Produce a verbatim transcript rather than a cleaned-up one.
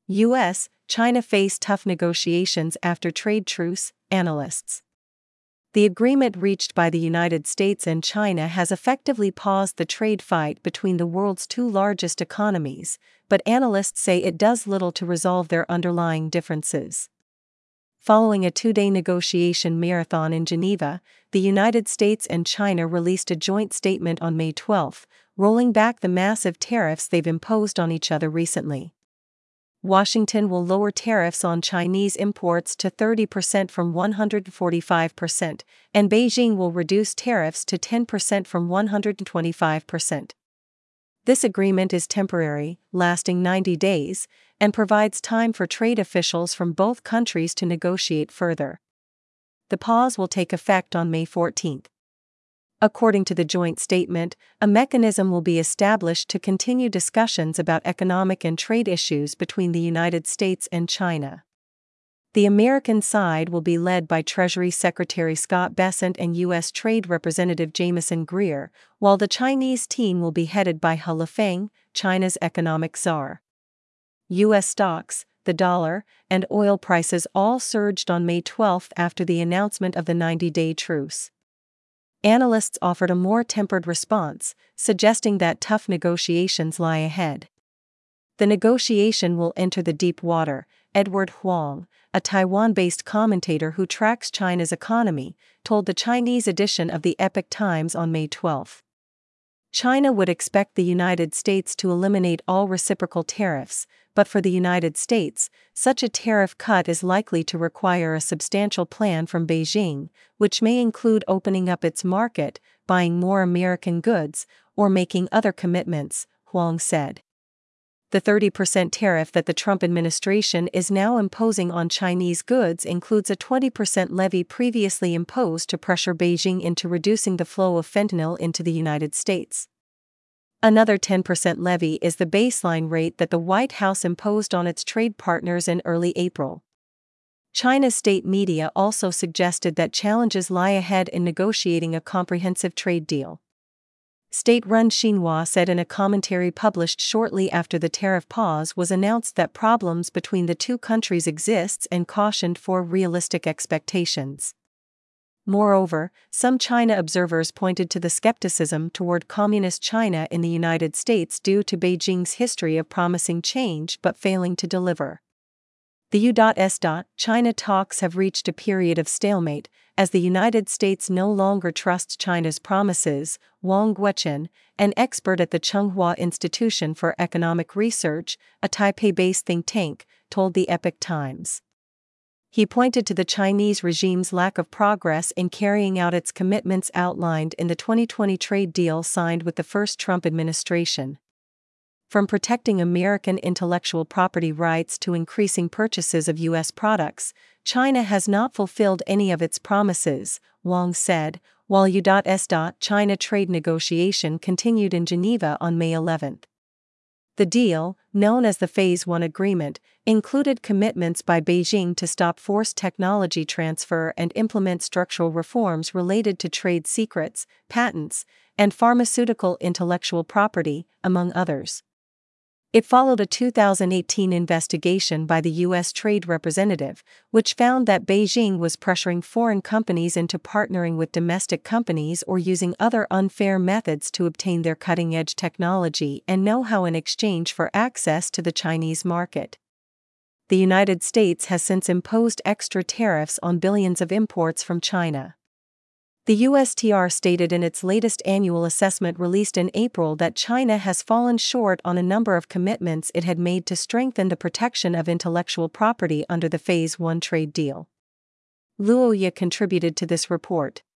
U S China face tough negotiations after trade truce, analysts. The agreement reached by the United States and China has effectively paused the trade fight between the world's two largest economies, but analysts say it does little to resolve their underlying differences. Following a two-day negotiation marathon in Geneva, the United States and China released a joint statement on May twelfth, rolling back the massive tariffs they've imposed on each other recently. Washington will lower tariffs on Chinese imports to thirty percent from one hundred forty-five percent, and Beijing will reduce tariffs to ten percent from one hundred twenty-five percent. This agreement is temporary, lasting ninety days, and provides time for trade officials from both countries to negotiate further. The pause will take effect on May fourteenth. According to the joint statement, a mechanism will be established to continue discussions about economic and trade issues between the United States and China. The American side will be led by Treasury Secretary Scott Bessent and U S Trade Representative Jamieson Greer, while the Chinese team will be headed by He Lifeng, China's economic czar. U S stocks, the dollar, and oil prices all surged on May twelfth after the announcement of the ninety-day truce. Analysts offered a more tempered response, suggesting that tough negotiations lie ahead. The negotiation will enter the deep water, Edward Huang, a Taiwan-based commentator who tracks China's economy, told the Chinese edition of the Epoch Times on May twelfth. China would expect the United States to eliminate all reciprocal tariffs, but for the United States, such a tariff cut is likely to require a substantial plan from Beijing, which may include opening up its market, buying more American goods, or making other commitments, Huang said. The thirty percent tariff that the Trump administration is now imposing on Chinese goods includes a twenty percent levy previously imposed to pressure Beijing into reducing the flow of fentanyl into the United States. Another ten percent levy is the baseline rate that the White House imposed on its trade partners in early April. China's state media also suggested that challenges lie ahead in negotiating a comprehensive trade deal. State-run Xinhua said in a commentary published shortly after the tariff pause was announced that problems between the two countries exists and cautioned for realistic expectations. Moreover, some China observers pointed to the skepticism toward Communist China in the United States due to Beijing's history of promising change but failing to deliver. The U S China talks have reached a period of stalemate, as the United States no longer trusts China's promises, Wang Guochen, an expert at the Tsinghua Institution for Economic Research, a Taipei-based think tank, told the Epoch Times. He pointed to the Chinese regime's lack of progress in carrying out its commitments outlined in the twenty twenty trade deal signed with the first Trump administration. From protecting American intellectual property rights to increasing purchases of U S products, China has not fulfilled any of its promises, Wang said, while U S China trade negotiation continued in Geneva on May eleventh. The deal, known as the Phase one Agreement, included commitments by Beijing to stop forced technology transfer and implement structural reforms related to trade secrets, patents, and pharmaceutical intellectual property, among others. It followed a two thousand eighteen investigation by the U S Trade Representative, which found that Beijing was pressuring foreign companies into partnering with domestic companies or using other unfair methods to obtain their cutting-edge technology and know-how in exchange for access to the Chinese market. The United States has since imposed extra tariffs on billions of imports from China. The U S T R stated in its latest annual assessment released in April that China has fallen short on a number of commitments it had made to strengthen the protection of intellectual property under the Phase one trade deal. Luoya contributed to this report.